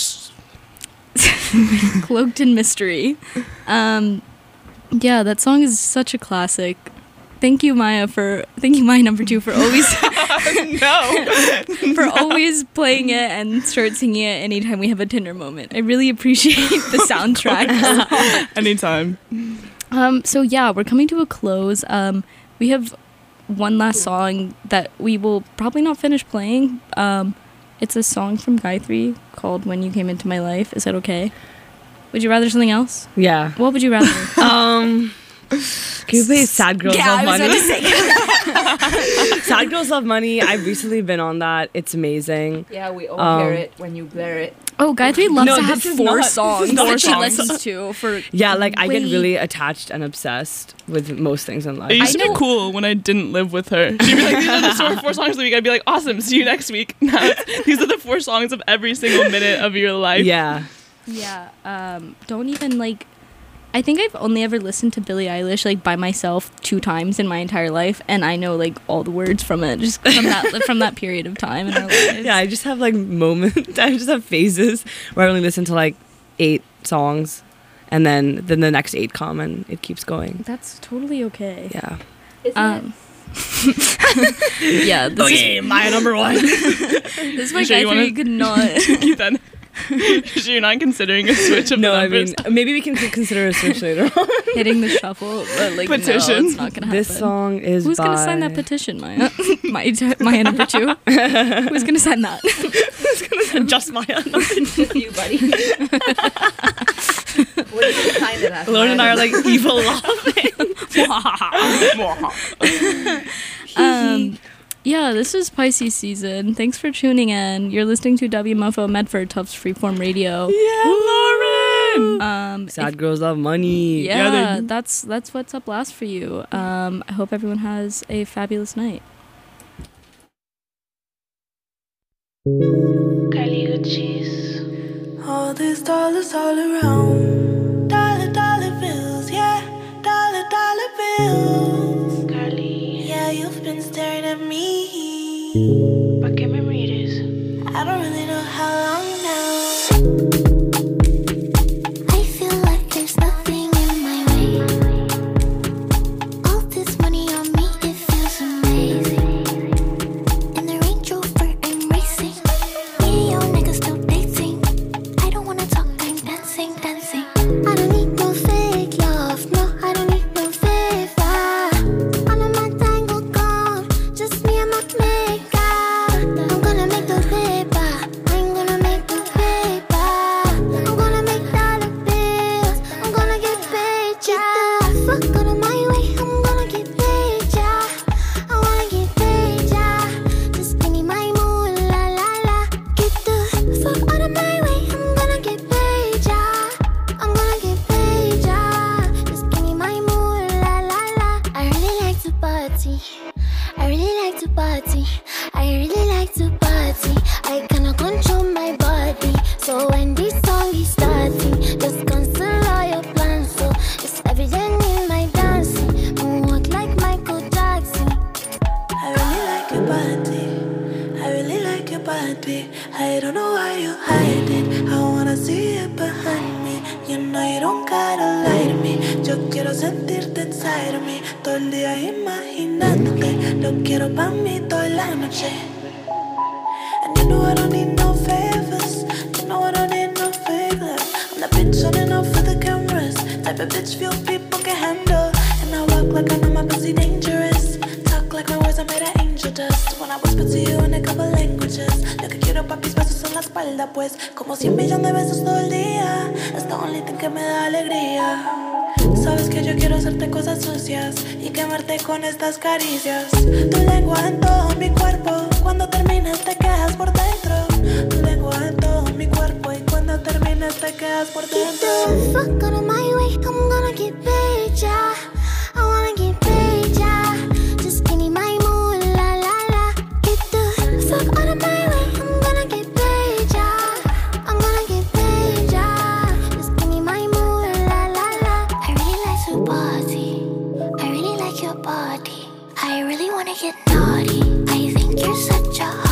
[SPEAKER 1] Cloaked in mystery. Um, yeah, that song is such a classic. Thank you, Maya, for thank you, Maya number two, for always
[SPEAKER 6] No.
[SPEAKER 1] for always playing it and start singing it anytime we have a Tinder moment. I really appreciate the soundtrack.
[SPEAKER 6] Anytime.
[SPEAKER 1] Um, so yeah, we're coming to a close. Um, we have one last song that we will probably not finish playing. Um, it's a song from Gayatri called "When You Came Into My Life." Is that okay? Would you rather something else?
[SPEAKER 4] Yeah.
[SPEAKER 1] What would you rather?
[SPEAKER 4] Um, can you play Sad Girls
[SPEAKER 1] Yeah,
[SPEAKER 4] Love
[SPEAKER 1] I was
[SPEAKER 4] Money?
[SPEAKER 1] about to say.
[SPEAKER 4] Sad Girls Love Money. I've recently been on that. It's amazing.
[SPEAKER 2] Yeah, we all
[SPEAKER 4] Um,
[SPEAKER 2] hear it when you blare it.
[SPEAKER 1] Oh, Gayatri loves
[SPEAKER 4] No,
[SPEAKER 1] to have
[SPEAKER 4] this is
[SPEAKER 1] four
[SPEAKER 4] not-
[SPEAKER 1] songs
[SPEAKER 6] Four
[SPEAKER 1] that she
[SPEAKER 6] songs.
[SPEAKER 1] listens to for.
[SPEAKER 4] Yeah, like I get
[SPEAKER 1] way-
[SPEAKER 4] really attached and obsessed with most things in life.
[SPEAKER 6] It used
[SPEAKER 1] I
[SPEAKER 6] to be
[SPEAKER 1] know-
[SPEAKER 6] cool when I didn't live with her. She'd be like, these are the four, four songs of the week. I'd be like, awesome, see you next week. Now it's, these are the four songs of every single minute of your life.
[SPEAKER 4] Yeah.
[SPEAKER 1] Yeah. Um. Don't even like. I think I've only ever listened to Billie Eilish like by myself two times in my entire life, and I know like all the words from it just from that from that period of time in our lives.
[SPEAKER 4] Yeah, I just have like moments. I just have phases where I only listen to like eight songs, and then then the next eight come and it keeps going.
[SPEAKER 1] That's totally okay.
[SPEAKER 4] Yeah.
[SPEAKER 2] Isn't
[SPEAKER 1] Um. yeah. This is
[SPEAKER 4] my number one.
[SPEAKER 1] this is why
[SPEAKER 6] You sure you
[SPEAKER 1] Gayatri
[SPEAKER 6] wanna-
[SPEAKER 1] could not.
[SPEAKER 6] Keep that. So you're not considering a switch of
[SPEAKER 4] No,
[SPEAKER 6] the
[SPEAKER 4] I
[SPEAKER 6] numbers?
[SPEAKER 4] mean maybe we can c- consider a switch later on.
[SPEAKER 1] hitting the shuffle, but like
[SPEAKER 6] Petition.
[SPEAKER 1] no, it's not gonna happen.
[SPEAKER 4] This song is
[SPEAKER 1] Who's
[SPEAKER 4] by...
[SPEAKER 1] gonna sign that petition, Maya? Maya, Maya number two. Who's gonna sign that?
[SPEAKER 4] Just Maya.
[SPEAKER 2] Just you, buddy. What is the sign of that?
[SPEAKER 4] Lauren and I are like evil laughing.
[SPEAKER 1] um, yeah, this is Pisces season. Thanks for tuning in. You're listening to W M F O Medford Tufts Freeform Radio.
[SPEAKER 4] Yeah, Lauren.
[SPEAKER 1] Um,
[SPEAKER 4] Sad girls love money.
[SPEAKER 1] yeah,
[SPEAKER 6] Yeah, they-
[SPEAKER 1] that's that's what's up last for you. Um, I hope everyone has a fabulous night.
[SPEAKER 8] All these dollars all around. Dollar, dollar bills, yeah. Dollar, dollar bills. Carly. Yeah, you've been staring at me. But can we read this? I don't really know how long now.
[SPEAKER 5] I feel like there's nothing in my way. All this money on me, it feels amazing. In the Range Rover, I'm racing. Me and your nigga still dating. I don't wanna talk, I'm dancing, dancing. I don't need no fake love, no, I don't need no favor. All of my tango gone, just me and my makeup. I'm gonna make the paper, I'm gonna make the paper. I'm gonna make dollar bills, I'm gonna get paid, yeah. Fuck out of my way, I'm gonna get paid, yeah. I wanna get paid, yeah. Just give me my moon, la la la. Get the fuck out of my way, I'm gonna get paid, yeah. I'm gonna get paid, yeah. Just give me my moon, la la la. I really like to party. I really like to party. I really like to party. I cannot control my body. So when this song is starting, just cancel all your plans. So it's evident in my dancing. Moonwalk like Michael Jackson.
[SPEAKER 8] I really like your body. I really like your body. I don't know why you hide it. I wanna see it behind me. You know you don't gotta lie to me. Yo quiero sentirte inside of me. Todo el día imaginándote. Lo quiero pa' mí toda la noche. And you know I don't need no favors. You know I don't need no favors. I'm the bitch running off for the cameras. Type of bitch few people can handle. And I walk like I know my pussy dangerous. Talk like my words are made of angel dust. When I whisper to you in a couple languages. Lo que quiero papis besos en la espalda pues. Como cien millones de besos todo el día. It's the only thing que me da alegría. Sabes que yo quiero hacerte cosas sucias y quemarte con estas caricias. Tu lengua en todo mi cuerpo, cuando termines te quedas por dentro. Tu lengua en todo mi cuerpo y cuando termines te quedas por dentro.
[SPEAKER 5] Get the fuck out of my way, I'm gonna get paid, yeah. I wanna get paid, yeah. Just give me my mood, la la la. Get the fuck out of my way, I'm gonna get paid, yeah. I'm gonna get paid, yeah. Just give me my mood, la la la. I really like your body, I really like your body. I really wanna get naughty. I think you're such a